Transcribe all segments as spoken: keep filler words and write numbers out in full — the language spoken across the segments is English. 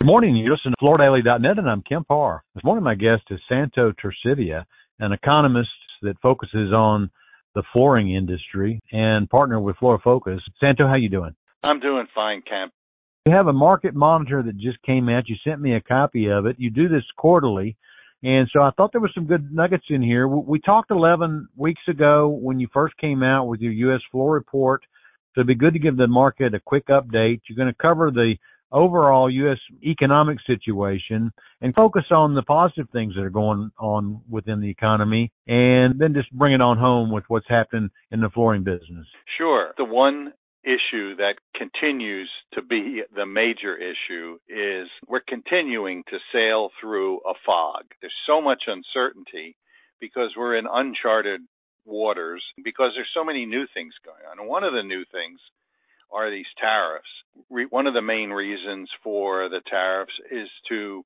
Good morning. You listen to Florida Daily dot net, and I'm Kim Parr. This morning, my guest is Santo Tercidia, an economist that focuses on the flooring industry and partner with Flora Focus. Santo, how you doing? I'm doing fine, Kemp. You have a market monitor that just came out. You sent me a copy of it. You do this quarterly, and so I thought there was some good nuggets in here. We talked eleven weeks ago when you first came out with your U S floor report, so it'd be good to give the market a quick update. You're going to cover the overall U S economic situation and focus on the positive things that are going on within the economy, and then just bring it on home with what's happening in the flooring business. Sure. The one issue that continues to be the major issue is we're continuing to sail through a fog. There's so much uncertainty because we're in uncharted waters, because there's so many new things going on. And one of the new things are these tariffs. Re- one of the main reasons for the tariffs is to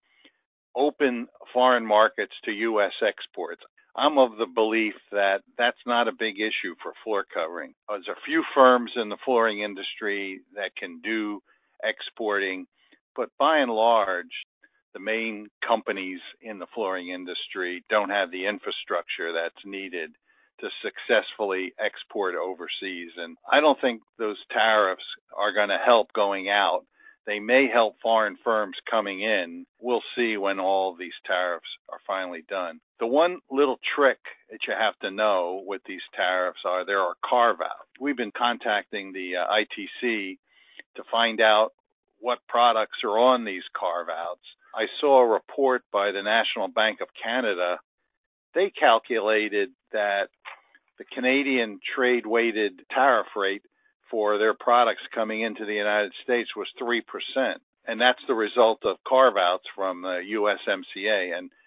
open foreign markets to U S exports. I'm of the belief that that's not a big issue for floor covering. There's a few firms in the flooring industry that can do exporting, but by and large, the main companies in the flooring industry don't have the infrastructure that's needed to successfully export overseas. And I don't think those tariffs are going to help going out. They may help foreign firms coming in. We'll see when all of these tariffs are finally done. The one little trick that you have to know with these tariffs are there are carve-outs. We've been contacting the uh, I T C to find out what products are on these carve-outs. I saw a report by the National Bank of Canada. They calculated that the Canadian trade-weighted tariff rate for their products coming into the United States was three percent. And that's the result of carve-outs from the U S M C A. And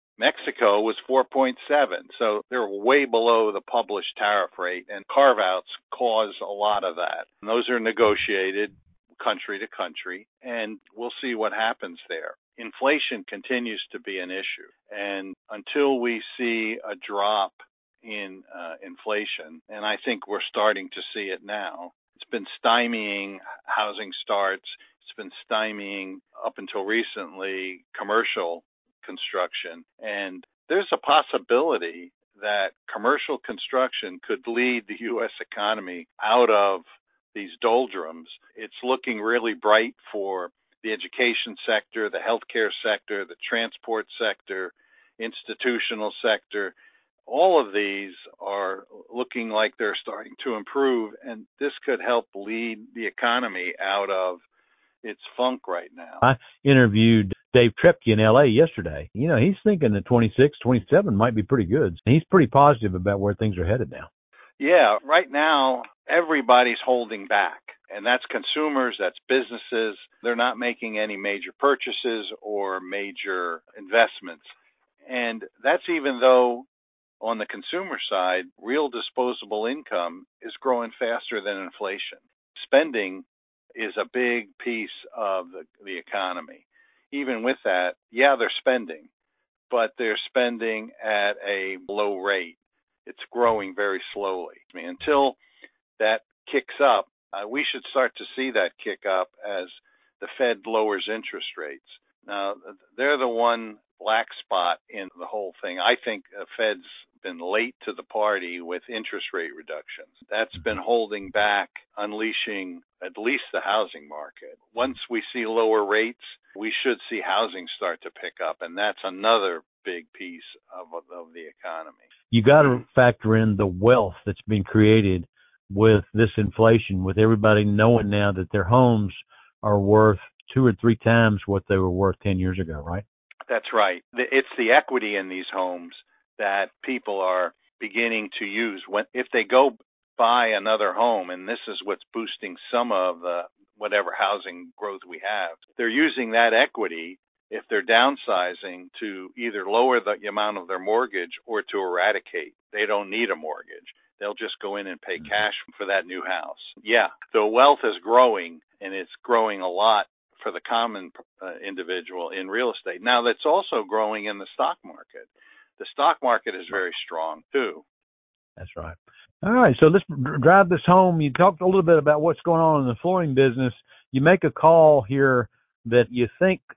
Mexico was four point seven. So they're way below the published tariff rate. And carve-outs cause a lot of that. And those are negotiated country to country. And we'll see what happens there. Inflation continues to be an issue. And until we see a drop in uh, inflation, and I think we're starting to see it now, it's been stymieing housing starts. It's been stymieing, up until recently, commercial construction. And there's a possibility that commercial construction could lead the U S economy out of these doldrums. It's looking really bright for the education sector, the healthcare sector, the transport sector, institutional sector. All of these are looking like they're starting to improve, and this could help lead the economy out of its funk right now. I interviewed Dave Trepke in L A yesterday. You know, he's thinking that twenty-six, twenty-seven might be pretty good. He's pretty positive about where things are headed now. Yeah, right now, everybody's holding back. And that's consumers, that's businesses. They're not making any major purchases or major investments. And that's even though on the consumer side, real disposable income is growing faster than inflation. Spending is a big piece of the, the economy. Even with that, yeah, they're spending, but they're spending at a low rate. It's growing very slowly. I mean, until that kicks up, uh, we should start to see that kick up as the Fed lowers interest rates. Now, they're the one black spot in the whole thing. I think the Fed's been late to the party with interest rate reductions. That's been holding back unleashing at least the housing market. Once we see lower rates, we should see housing start to pick up, and that's another big piece of, of the economy. You got to factor in the wealth that's been created with this inflation, with everybody knowing now that their homes are worth two or three times what they were worth ten years ago, right? That's right. It's the equity in these homes that people are beginning to use. When if they go buy another home, and this is what's boosting some of the whatever housing growth we have, they're using that equity if they're downsizing to either lower the amount of their mortgage or to eradicate. They don't need a mortgage. They'll just go in and pay cash for that new house. Yeah, the wealth is growing, and it's growing a lot for the common uh, individual in real estate. Now, that's also growing in the stock market. The stock market is very strong, too. That's right. All right, so let's drive this home. You talked a little bit about what's going on in the flooring business. You make a call here that you think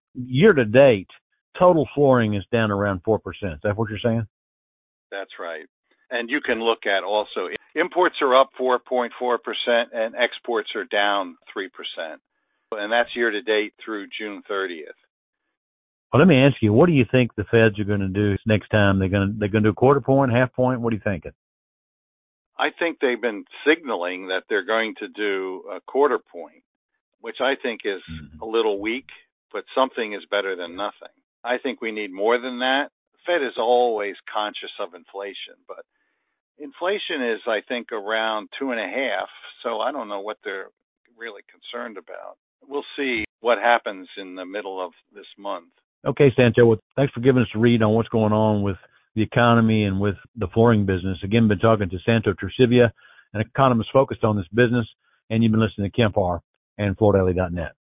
year to date, total flooring is down around four percent. Is that what you're saying? That's right. And you can look at also imports are up four point four percent and exports are down three percent. And that's year to date through June thirtieth. Well, let me ask you, what do you think the Feds are going to do next time? They're going to they're going to do a quarter point, half point? What are you thinking? I think they've been signaling that they're going to do a quarter point, which I think is mm-hmm. a little weak, but something is better than nothing. I think we need more than that. The Fed is always conscious of inflation, but inflation is, I think, around two and a half. So I don't know what they're really concerned about. We'll see what happens in the middle of this month. Okay, Santo. Well, thanks for giving us a read on what's going on with the economy and with the flooring business. Again, been talking to Santo Trusivia, an economist focused on this business, and you've been listening to Kemp Harr and Florida Daily dot net.